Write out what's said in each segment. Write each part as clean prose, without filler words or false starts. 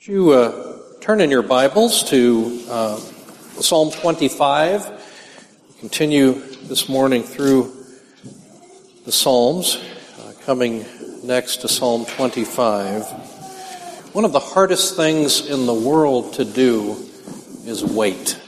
You turn in your Bibles to Psalm 25. Continue this morning through the Psalms, coming next to Psalm 25. One of the hardest things in the world to do is wait.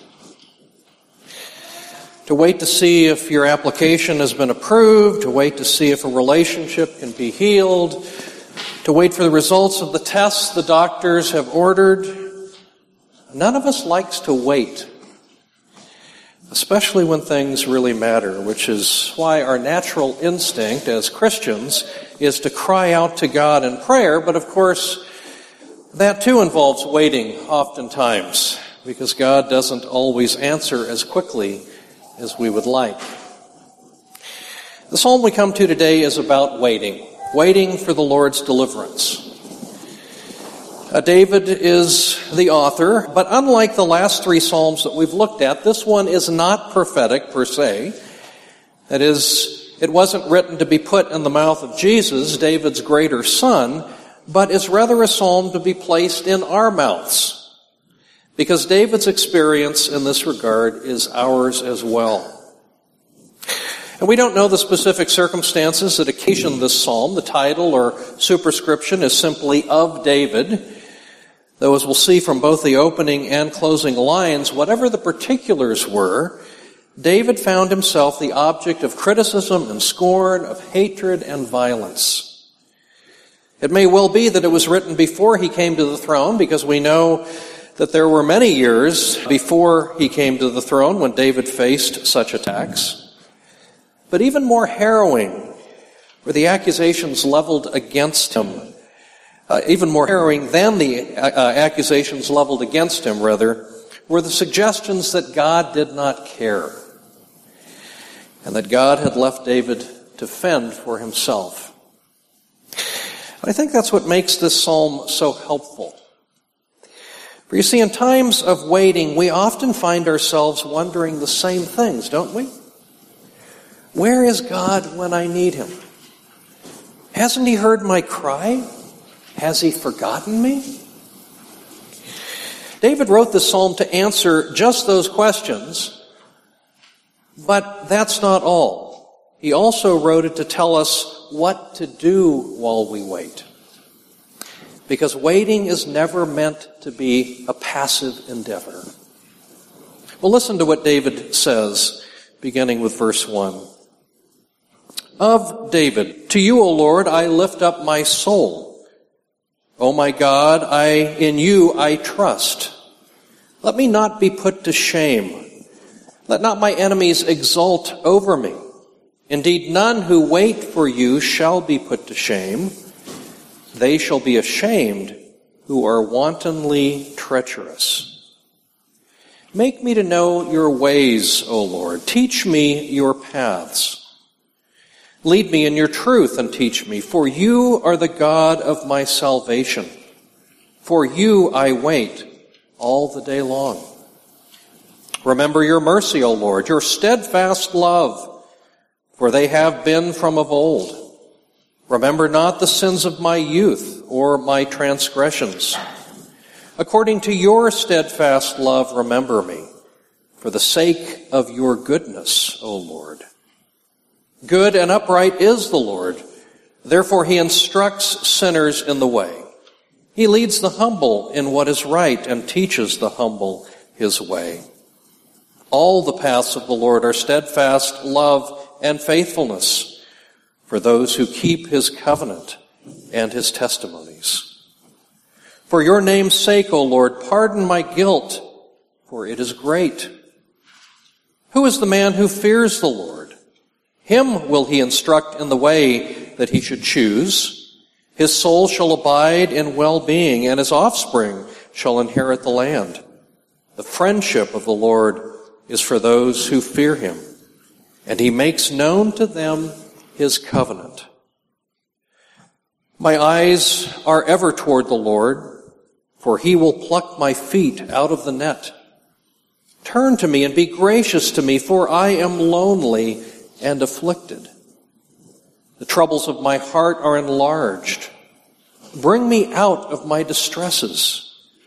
To wait to see if your application has been approved, to wait to see if a relationship can be healed, to wait for the results of the tests the doctors have ordered. None of us likes to wait, especially when things really matter, which is why our natural instinct as Christians is to cry out to God in prayer. But of course, that too involves waiting oftentimes, because God doesn't always answer as quickly as we would like. The psalm we come to today is about waiting for the Lord's deliverance. David is the author, but unlike the last three psalms that we've looked at, this one is not prophetic per se. That is, it wasn't written to be put in the mouth of Jesus, David's greater son, but is rather a psalm to be placed in our mouths, because David's experience in this regard is ours as well. And we don't know the specific circumstances that occasioned this psalm. The title or superscription is simply of David. Though, as we'll see from both the opening and closing lines, whatever the particulars were, David found himself the object of criticism and scorn, of hatred and violence. It may well be that it was written before he came to the throne, because we know that there were many years before he came to the throne when David faced such attacks. But even more harrowing were the accusations leveled against him. Even more harrowing than the accusations leveled against him, rather, were the suggestions that God did not care, and that God had left David to fend for himself. I think that's what makes this psalm so helpful. For you see, in times of waiting, we often find ourselves wondering the same things, don't we? Where is God when I need him? Hasn't he heard my cry? Has he forgotten me? David wrote this psalm to answer just those questions, but that's not all. He also wrote it to tell us what to do while we wait. Because waiting is never meant to be a passive endeavor. Well, listen to what David says, beginning with verse 1. Of David, to you, O Lord, I lift up my soul. O my God, in you I trust. Let me not be put to shame. Let not my enemies exult over me. Indeed, none who wait for you shall be put to shame. They shall be ashamed who are wantonly treacherous. Make me to know your ways, O Lord. Teach me your paths. Lead me in your truth and teach me, for you are the God of my salvation. For you I wait all the day long. Remember your mercy, O Lord, your steadfast love, for they have been from of old. Remember not the sins of my youth or my transgressions. According to your steadfast love, remember me, for the sake of your goodness, O Lord. Good and upright is the Lord. Therefore he instructs sinners in the way. He leads the humble in what is right and teaches the humble his way. All the paths of the Lord are steadfast love and faithfulness for those who keep his covenant and his testimonies. For your name's sake, O Lord, pardon my guilt, for it is great. Who is the man who fears the Lord? Him will he instruct in the way that he should choose. His soul shall abide in well-being, and his offspring shall inherit the land. The friendship of the Lord is for those who fear him, and he makes known to them his covenant. My eyes are ever toward the Lord, for he will pluck my feet out of the net. Turn to me and be gracious to me, for I am lonely and afflicted. The troubles of my heart are enlarged. Bring me out of my distresses.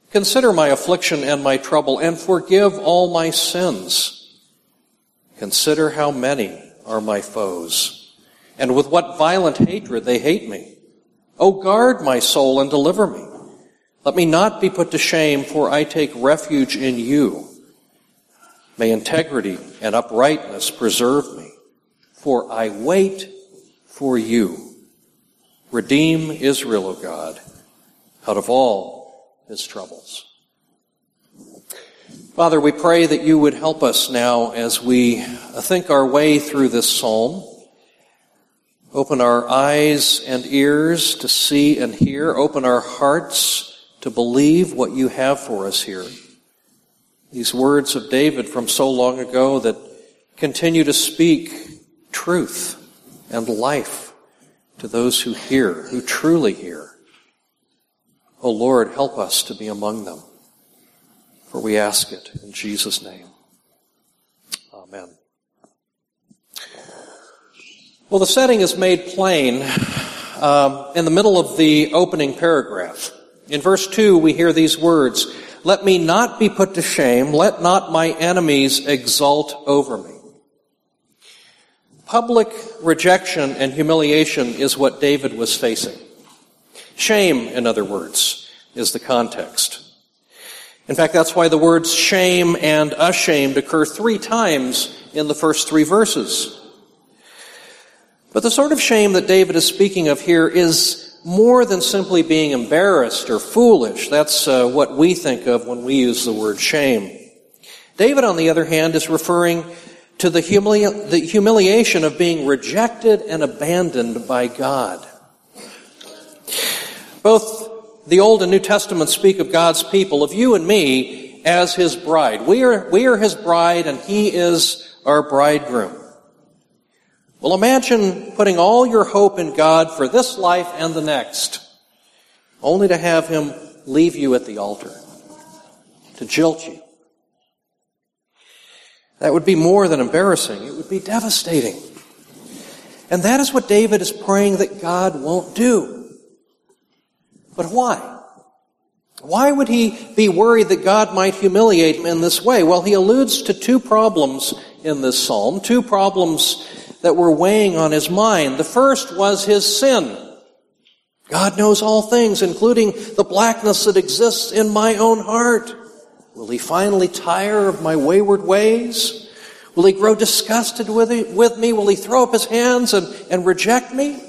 Consider my affliction and my trouble, and forgive all my sins. Consider how many are my foes, and with what violent hatred they hate me. O guard my soul and deliver me. Let me not be put to shame, for I take refuge in you. May integrity and uprightness preserve me, for I wait for you. Redeem Israel, O God, out of all his troubles. Father, we pray that you would help us now as we think our way through this psalm. Open our eyes and ears to see and hear. Open our hearts to believe what you have for us here. These words of David from so long ago that continue to speak truth and life to those who hear, who truly hear. O Lord, help us to be among them, for we ask it in Jesus' name. Amen. Well, the setting is made plain in the middle of the opening paragraph. In verse 2, we hear these words, "Let me not be put to shame, let not my enemies exult over me." Public rejection and humiliation is what David was facing. Shame, in other words, is the context. In fact, that's why the words shame and ashamed occur 3 times in the first 3 verses. But the sort of shame that David is speaking of here is more than simply being embarrassed or foolish. That's what we think of when we use the word shame. David, on the other hand, is referring to the humiliation of being rejected and abandoned by God. Both the Old and New Testament speak of God's people, of you and me, as his bride. We are his bride, and he is our bridegroom. Well, imagine putting all your hope in God for this life and the next, only to have him leave you at the altar, to jilt you. That would be more than embarrassing. It would be devastating. And that is what David is praying that God won't do. But why? Why would he be worried that God might humiliate him in this way? Well, he alludes to 2 problems in this psalm, 2 problems that were weighing on his mind. The first was his sin. God knows all things, including the blackness that exists in my own heart. Will he finally tire of my wayward ways? Will he grow disgusted with me? Will he throw up his hands and reject me?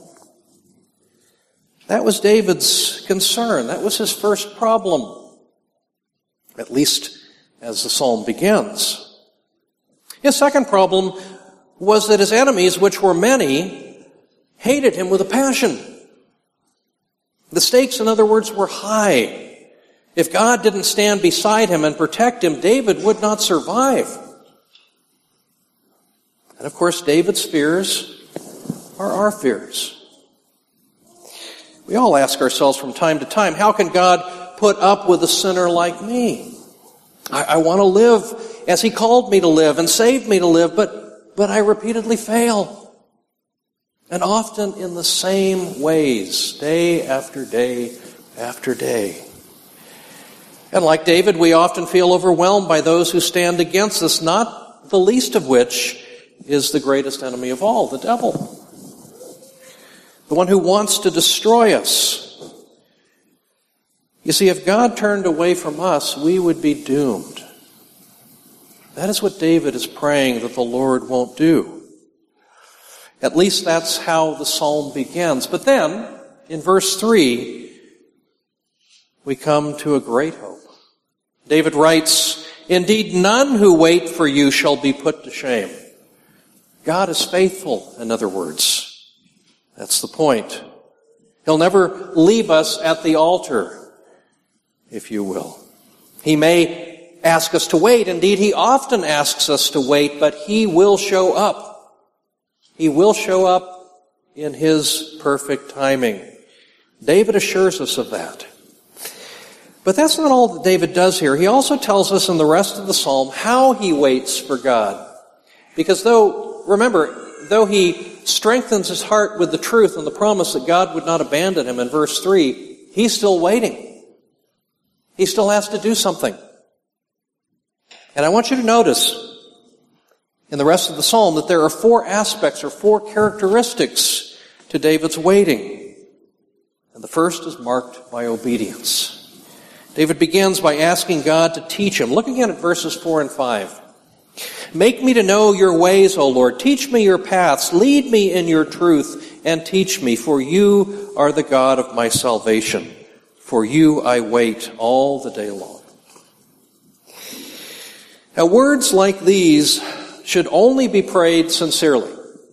That was David's concern. That was his first problem, at least as the psalm begins. His second problem was that his enemies, which were many, hated him with a passion. The stakes, in other words, were high. If God didn't stand beside him and protect him, David would not survive. And of course, David's fears are our fears. We all ask ourselves from time to time, how can God put up with a sinner like me? I want to live as he called me to live and saved me to live, but I repeatedly fail. And often in the same ways, day after day after day. And like David, we often feel overwhelmed by those who stand against us, not the least of which is the greatest enemy of all, the devil. The one who wants to destroy us. You see, if God turned away from us, we would be doomed. That is what David is praying that the Lord won't do. At least that's how the psalm begins. But then, in verse 3, we come to a great hope. David writes, "Indeed, none who wait for you shall be put to shame." God is faithful, in other words. That's the point. He'll never leave us at the altar, if you will. He may ask us to wait. Indeed, he often asks us to wait, but he will show up. He will show up in his perfect timing. David assures us of that. But that's not all that David does here. He also tells us in the rest of the psalm how he waits for God. Because though he strengthens his heart with the truth and the promise that God would not abandon him in verse 3, he's still waiting. he still has to do something. And I want you to notice in the rest of the psalm that there are 4 aspects or 4 characteristics to David's waiting. And the first is marked by obedience. David begins by asking God to teach him. Look again at verses 4 and 5. Make me to know your ways, O Lord. Teach me your paths. Lead me in your truth and teach me, for you are the God of my salvation. For you I wait all the day long. Now, words like these should only be prayed sincerely.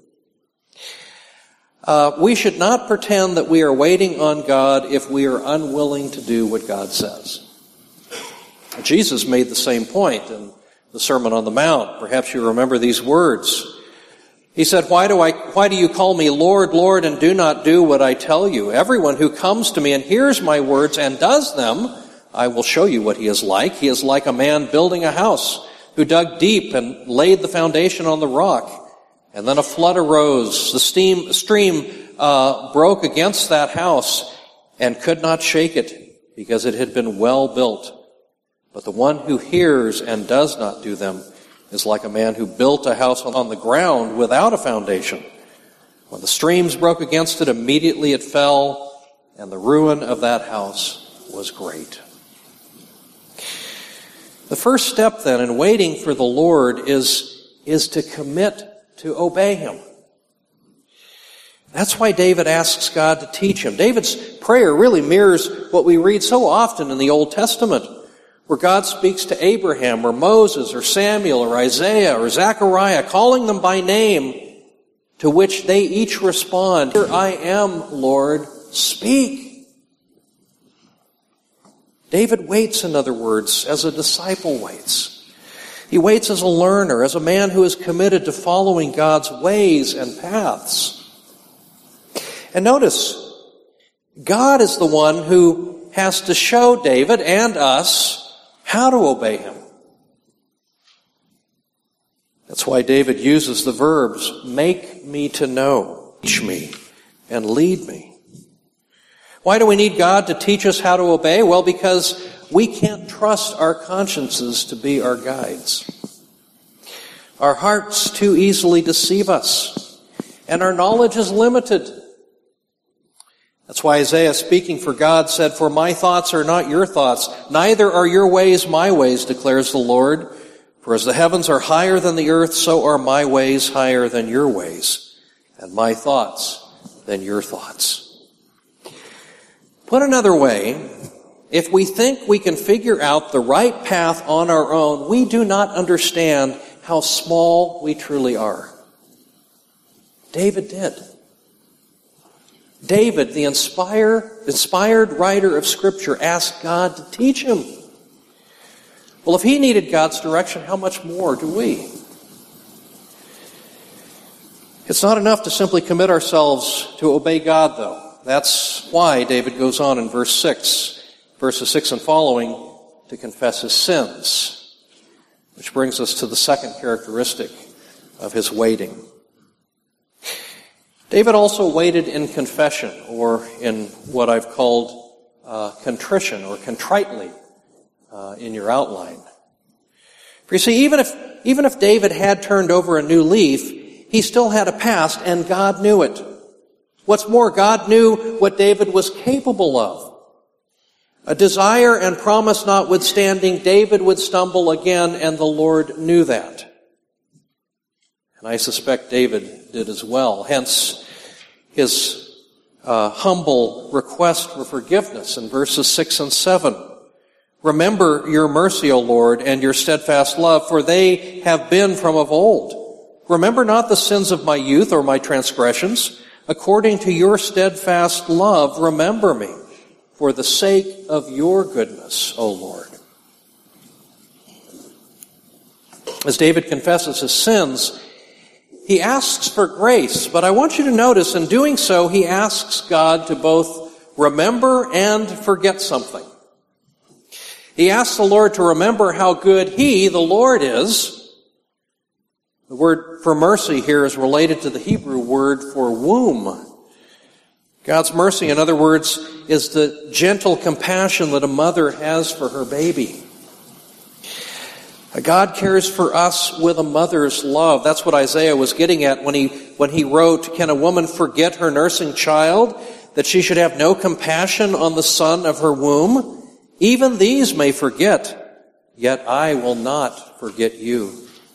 We should not pretend that we are waiting on God if we are unwilling to do what God says. Jesus made the same point in the Sermon on the Mount. Perhaps you remember these words. He said, Why do you call me Lord, Lord, and do not do what I tell you? Everyone who comes to me and hears my words and does them, I will show you what he is like. He is like a man building a house who dug deep and laid the foundation on the rock. And then a flood arose. The stream broke against that house and could not shake it because it had been well built. But the one who hears and does not do them is like a man who built a house on the ground without a foundation. When the streams broke against it, immediately it fell, and the ruin of that house was great. The first step then in waiting for the Lord is to commit to obey him. That's why David asks God to teach him. David's prayer really mirrors what we read so often in the Old Testament, where God speaks to Abraham or Moses or Samuel or Isaiah or Zechariah, calling them by name, to which they each respond, Here I am, Lord, speak. David waits, in other words, as a disciple waits. He waits as a learner, as a man who is committed to following God's ways and paths. And notice, God is the one who has to show David and us how to obey him. That's why David uses the verbs, make me to know, teach me, and lead me. Why do we need God to teach us how to obey? Well, because we can't trust our consciences to be our guides. Our hearts too easily deceive us, and our knowledge is limited. That's why Isaiah, speaking for God, said, For my thoughts are not your thoughts, neither are your ways my ways, declares the Lord. For as the heavens are higher than the earth, so are my ways higher than your ways, and my thoughts than your thoughts. Put another way, if we think we can figure out the right path on our own, we do not understand how small we truly are. David did. David, the inspired writer of Scripture, asked God to teach him. Well, if he needed God's direction, how much more do we? It's not enough to simply commit ourselves to obey God, though. That's why David goes on in verses 6 and following, to confess his sins. Which brings us to the second characteristic of his waiting. David also waited in confession, or in what I've called contrition, or contritely in your outline. For you see, even if David had turned over a new leaf, he still had a past, and God knew it. What's more, God knew what David was capable of. A desire and promise notwithstanding, David would stumble again, and the Lord knew that. And I suspect David did as well. Hence, his humble request for forgiveness in verses 6 and 7. Remember your mercy, O Lord, and your steadfast love, for they have been from of old. Remember not the sins of my youth or my transgressions. According to your steadfast love, remember me, for the sake of your goodness, O Lord. As David confesses his sins, he asks for grace, but I want you to notice in doing so, he asks God to both remember and forget something. He asks the Lord to remember how good he, the Lord, is. The word for mercy here is related to the Hebrew word for womb. God's mercy, in other words, is the gentle compassion that a mother has for her baby. God cares for us with a mother's love. That's what Isaiah was getting at when he wrote, "Can a woman forget her nursing child, that she should have no compassion on the son of her womb? Even these may forget, yet I will not forget you."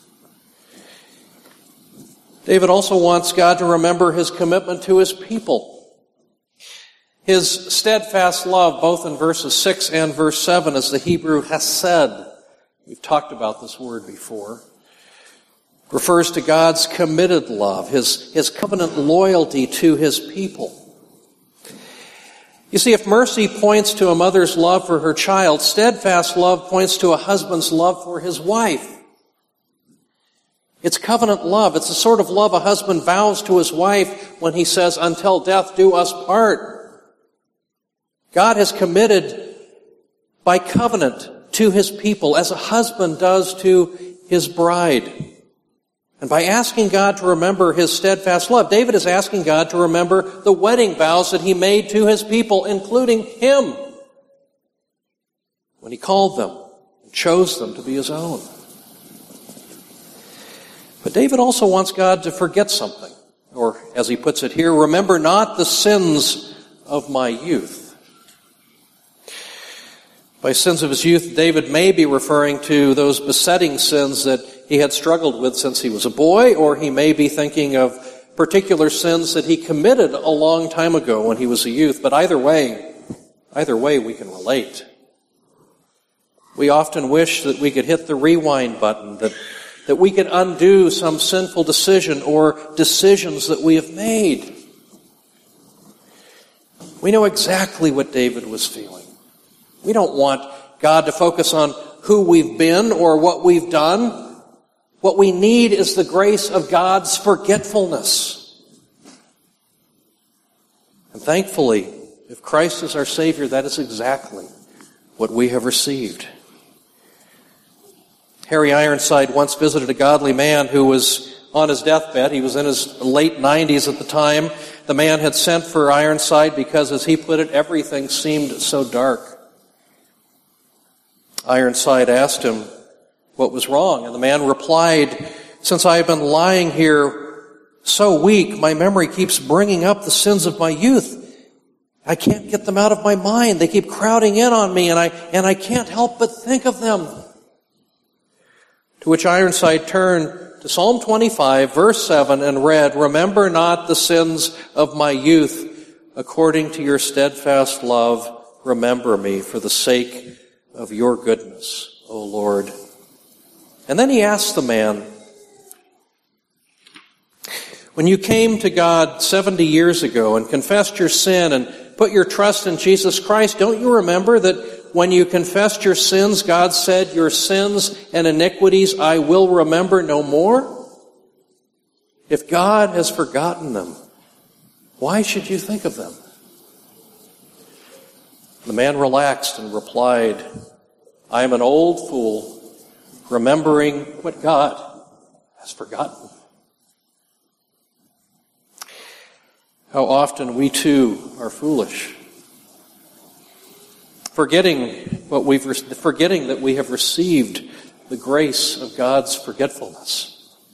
David also wants God to remember his commitment to his people. His steadfast love, both in verses 6 and verse 7, is the Hebrew hesed. We've talked about this word before. Refers to God's committed love, his covenant loyalty to his people. You see, if mercy points to a mother's love for her child, steadfast love points to a husband's love for his wife. It's covenant love. It's the sort of love a husband vows to his wife when he says, "Until death do us part." God has committed by covenant to his people as a husband does to his bride. And by asking God to remember his steadfast love, David is asking God to remember the wedding vows that he made to his people, including him, when he called them and chose them to be his own. But David also wants God to forget something, or as he puts it here, "Remember not the sins of my youth." By sins of his youth, David may be referring to those besetting sins that he had struggled with since he was a boy, or he may be thinking of particular sins that he committed a long time ago when he was a youth. But either way we can relate. We often wish that we could hit the rewind button, that we could undo some sinful decision or decisions that we have made. We know exactly what David was feeling. We don't want God to focus on who we've been or what we've done. What we need is the grace of God's forgetfulness. And thankfully, if Christ is our Savior, that is exactly what we have received. Harry Ironside once visited a godly man who was on his deathbed. He was in his late 90s at the time. The man had sent for Ironside because, as he put it, everything seemed so dark. Ironside asked him what was wrong, and the man replied, "Since I have been lying here so weak, my memory keeps bringing up the sins of my youth. I can't get them out of my mind. They keep crowding in on me, and I can't help but think of them." To which Ironside turned to Psalm 25, verse 7, and read, "Remember not the sins of my youth. According to your steadfast love, remember me for the sake of your goodness, O Lord." And then he asked the man, "When you came to God 70 years ago and confessed your sin and put your trust in Jesus Christ, don't you remember that when you confessed your sins, God said, 'Your sins and iniquities I will remember no more'? If God has forgotten them, why should you think of them?" The man relaxed and replied, "I am an old fool, remembering what God has forgotten." How often we too are foolish, forgetting that we have received the grace of God's forgetfulness.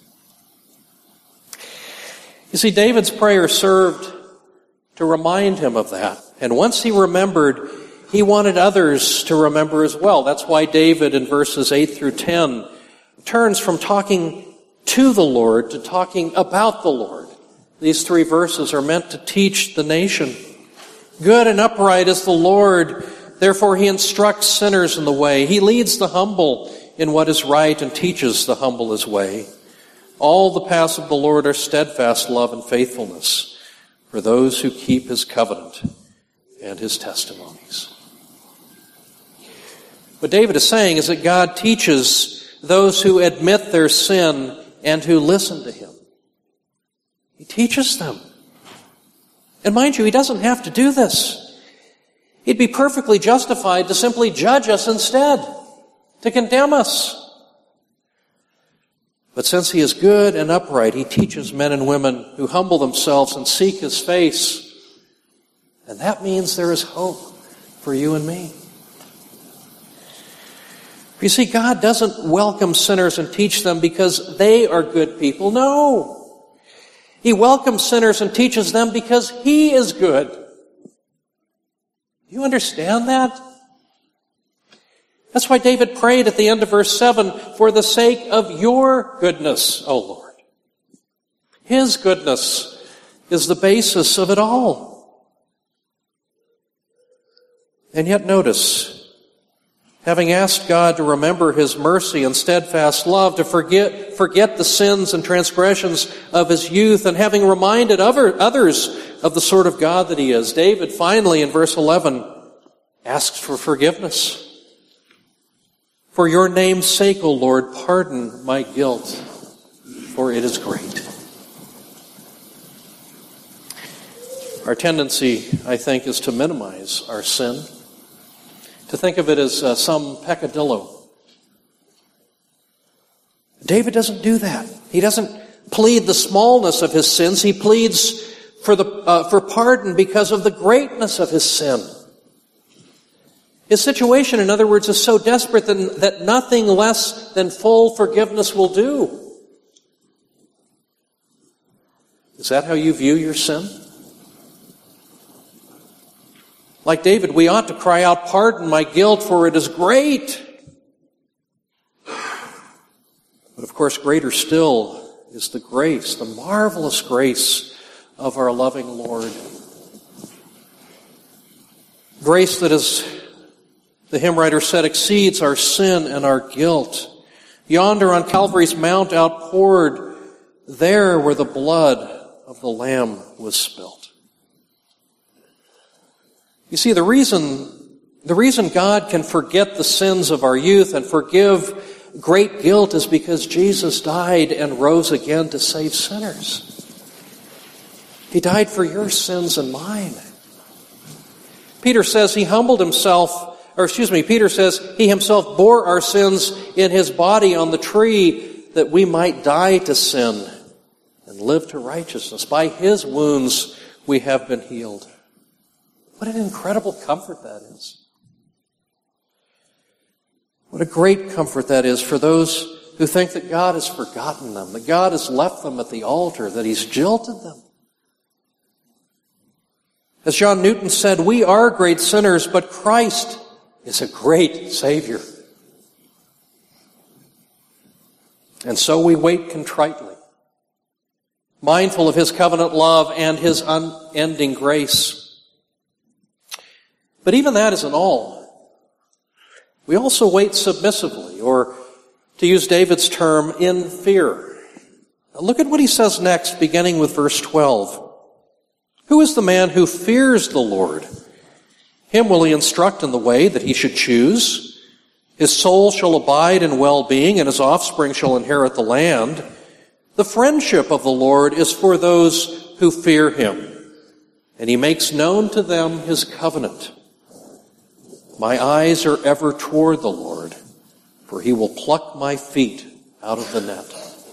You see, David's prayer served to remind him of that. And once he remembered, he wanted others to remember as well. That's why David in verses 8 through 10 turns from talking to the Lord to talking about the Lord. These 3 verses are meant to teach the nation. "Good and upright is the Lord, therefore he instructs sinners in the way. He leads the humble in what is right and teaches the humble his way. All the paths of the Lord are steadfast love and faithfulness for those who keep his covenant and his testimonies." What David is saying is that God teaches those who admit their sin and who listen to him. He teaches them. And mind you, he doesn't have to do this. He'd be perfectly justified to simply judge us instead, to condemn us. But since he is good and upright, he teaches men and women who humble themselves and seek his face And that means there is hope for you and me. You see, God doesn't welcome sinners and teach them because they are good people. No. He welcomes sinners and teaches them because He is good. You understand that? That's why David prayed at the end of verse 7, for the sake of your goodness, O Lord. His goodness is the basis of it all. And yet notice, having asked God to remember His mercy and steadfast love, to forget the sins and transgressions of his youth, and having reminded others of the sort of God that He is, David finally in verse 11 asks for forgiveness. For your name's sake, O Lord, pardon my guilt, for it is great. Our tendency, I think, is to minimize our sin, to think of it as some peccadillo. David doesn't do that. He doesn't plead the smallness of his sins. He pleads for pardon because of the greatness of his sin. His situation, in other words, is so desperate that nothing less than full forgiveness will do. Is that how you view your sin? Like David, we ought to cry out, pardon my guilt, for it is great. But of course, greater still is the grace, the marvelous grace of our loving Lord. Grace that, as the hymn writer said, exceeds our sin and our guilt. Yonder on Calvary's mount outpoured, there where the blood of the Lamb was spilt. You see, the reason God can forget the sins of our youth and forgive great guilt is because Jesus died and rose again to save sinners. He died for your sins and mine. Peter says he himself bore our sins in His body on the tree that we might die to sin and live to righteousness. By His wounds we have been healed. What an incredible comfort that is. What a great comfort that is for those who think that God has forgotten them, that God has left them at the altar, that He's jilted them. As John Newton said, we are great sinners, but Christ is a great Savior. And so we wait contritely, mindful of His covenant love and His unending grace. But even that isn't all. We also wait submissively, or to use David's term, in fear. Now look at what he says next, beginning with verse 12. Who is the man who fears the Lord? Him will He instruct in the way that he should choose. His soul shall abide in well-being, and his offspring shall inherit the land. The friendship of the Lord is for those who fear Him, and He makes known to them His covenant. My eyes are ever toward the Lord, for He will pluck my feet out of the net.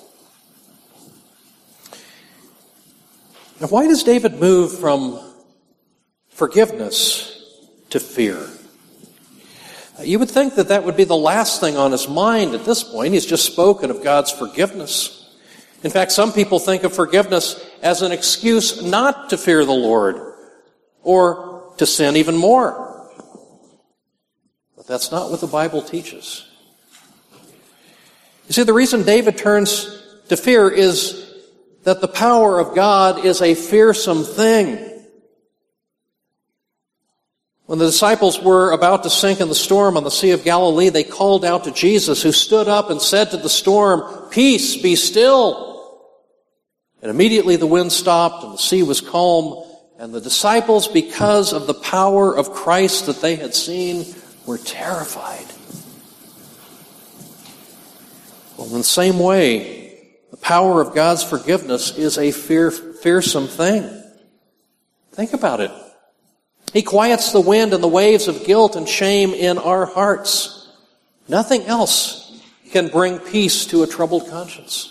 Now, why does David move from forgiveness to fear? You would think that would be the last thing on his mind at this point. He's just spoken of God's forgiveness. In fact, some people think of forgiveness as an excuse not to fear the Lord or to sin even more. But that's not what the Bible teaches. You see, the reason David turns to fear is that the power of God is a fearsome thing. When the disciples were about to sink in the storm on the Sea of Galilee, they called out to Jesus, who stood up and said to the storm, "Peace, be still." And immediately the wind stopped and the sea was calm, and the disciples, because of the power of Christ that they had seen, were terrified. Well, in the same way, the power of God's forgiveness is a fearsome thing. Think about it. He quiets the wind and the waves of guilt and shame in our hearts. Nothing else can bring peace to a troubled conscience.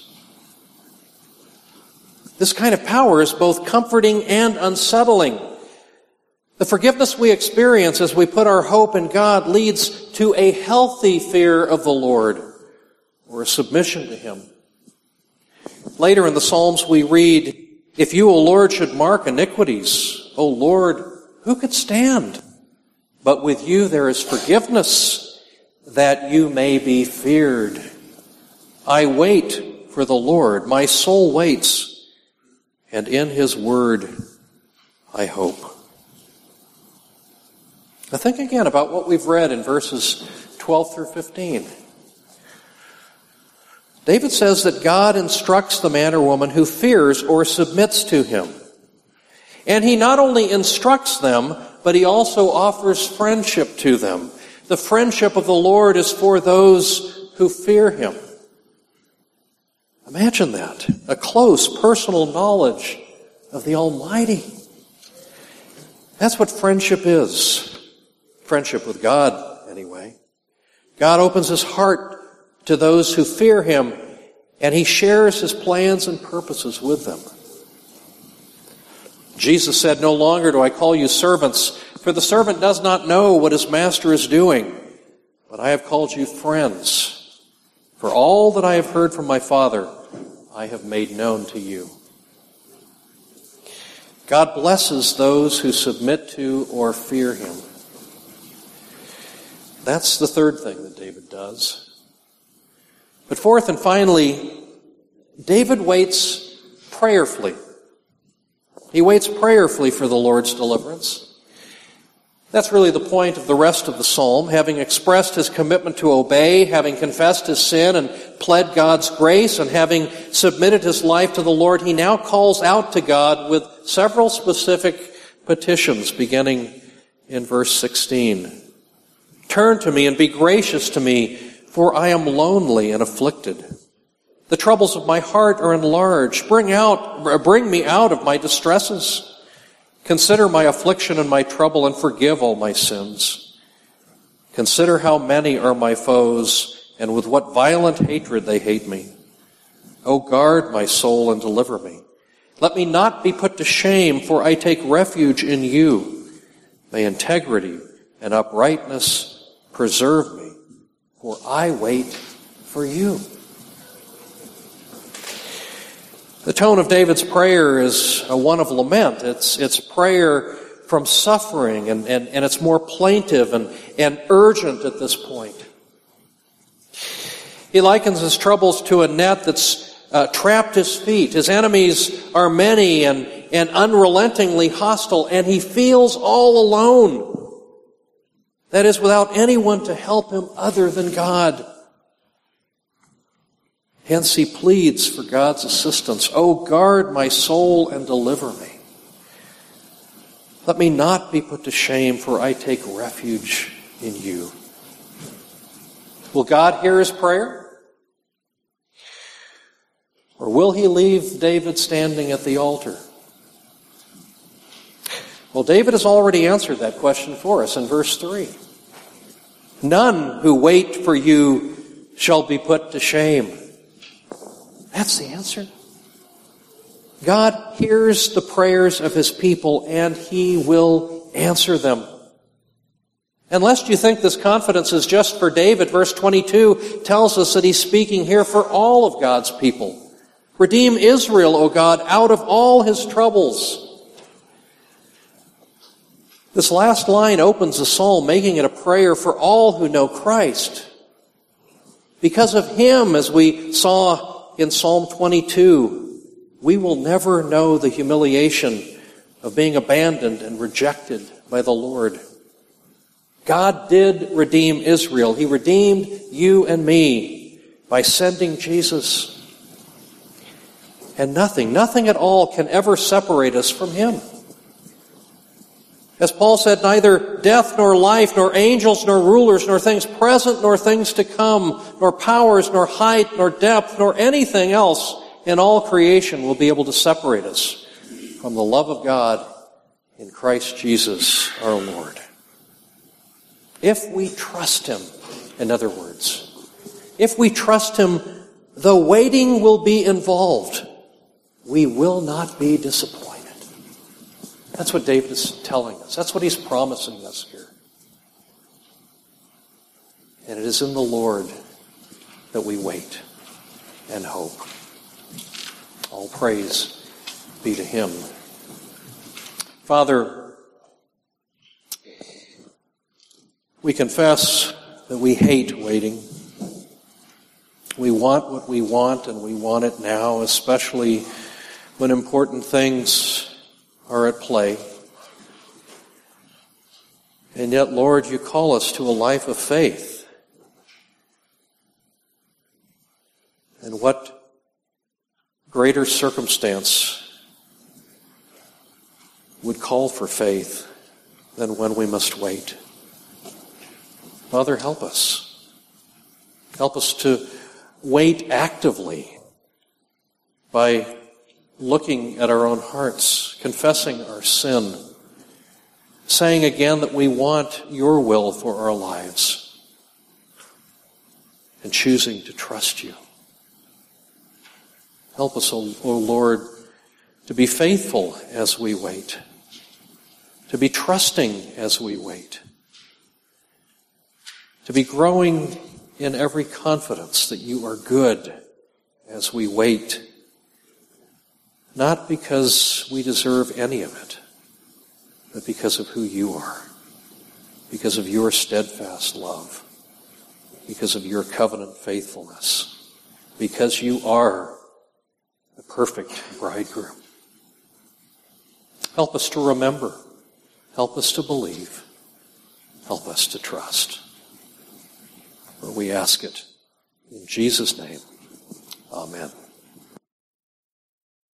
This kind of power is both comforting and unsettling. The forgiveness we experience as we put our hope in God leads to a healthy fear of the Lord, or a submission to Him. Later in the Psalms we read, "If you, O Lord, should mark iniquities, O Lord, who could stand? But with you there is forgiveness, that you may be feared. I wait for the Lord, my soul waits, and in His word I hope." Now think again about what we've read in verses 12 through 15. David says that God instructs the man or woman who fears or submits to Him. And He not only instructs them, but He also offers friendship to them. The friendship of the Lord is for those who fear Him. Imagine that, a close personal knowledge of the Almighty. That's what friendship is. Friendship with God, anyway. God opens His heart to those who fear Him, and He shares His plans and purposes with them. Jesus said, "No longer do I call you servants, for the servant does not know what his master is doing, but I have called you friends. For all that I have heard from my Father, I have made known to you." God blesses those who submit to or fear Him. That's the third thing that David does. But fourth and finally, David waits prayerfully. He waits prayerfully for the Lord's deliverance. That's really the point of the rest of the psalm. Having expressed his commitment to obey, having confessed his sin and pled God's grace, and having submitted his life to the Lord, he now calls out to God with several specific petitions, beginning in verse 16. "Turn to me and be gracious to me, for I am lonely and afflicted. The troubles of my heart are enlarged. Bring me out of my distresses. Consider my affliction and my trouble, and forgive all my sins. Consider how many are my foes, and with what violent hatred they hate me. O guard my soul and deliver me. Let me not be put to shame, for I take refuge in you. May integrity and uprightness preserve me, for I wait for you." The tone of David's prayer is one of lament. It's prayer from suffering, and it's more plaintive and urgent at this point. He likens his troubles to a net that's trapped his feet. His enemies are many and unrelentingly hostile, and he feels all alone. That is, without anyone to help him other than God. Hence he pleads for God's assistance. "O guard my soul and deliver me. Let me not be put to shame, for I take refuge in you." Will God hear his prayer? Or will He leave David standing at the altar? Well, David has already answered that question for us in verse 3. "None who wait for you shall be put to shame." That's the answer. God hears the prayers of His people, and He will answer them. And lest you think this confidence is just for David, verse 22 tells us that he's speaking here for all of God's people. "Redeem Israel, O God, out of all his troubles." This last line opens the psalm, making it a prayer for all who know Christ. Because of Him, as we saw in Psalm 22, we will never know the humiliation of being abandoned and rejected by the Lord. God did redeem Israel. He redeemed you and me by sending Jesus. And nothing at all can ever separate us from Him. As Paul said, neither death nor life, nor angels nor rulers, nor things present nor things to come, nor powers, nor height, nor depth, nor anything else in all creation will be able to separate us from the love of God in Christ Jesus our Lord. If we trust Him, in other words, if we trust Him, though waiting will be involved, we will not be disappointed. That's what David is telling us. That's what he's promising us here. And it is in the Lord that we wait and hope. All praise be to him. Father, we confess that we hate waiting. We want what we want, and we want it now, especially when important things are at play. And yet, Lord, you call us to a life of faith. And what greater circumstance would call for faith than when we must wait? Father, help us. Help us to wait actively by looking at our own hearts, confessing our sin, saying again that we want your will for our lives, and choosing to trust you. Help us, O Lord, to be faithful as we wait, to be trusting as we wait, to be growing in every confidence that you are good as we wait, not because we deserve any of it, but because of who you are, because of your steadfast love, because of your covenant faithfulness, because you are the perfect bridegroom. Help us to remember. Help us to believe. Help us to trust. For we ask it in Jesus' name. Amen.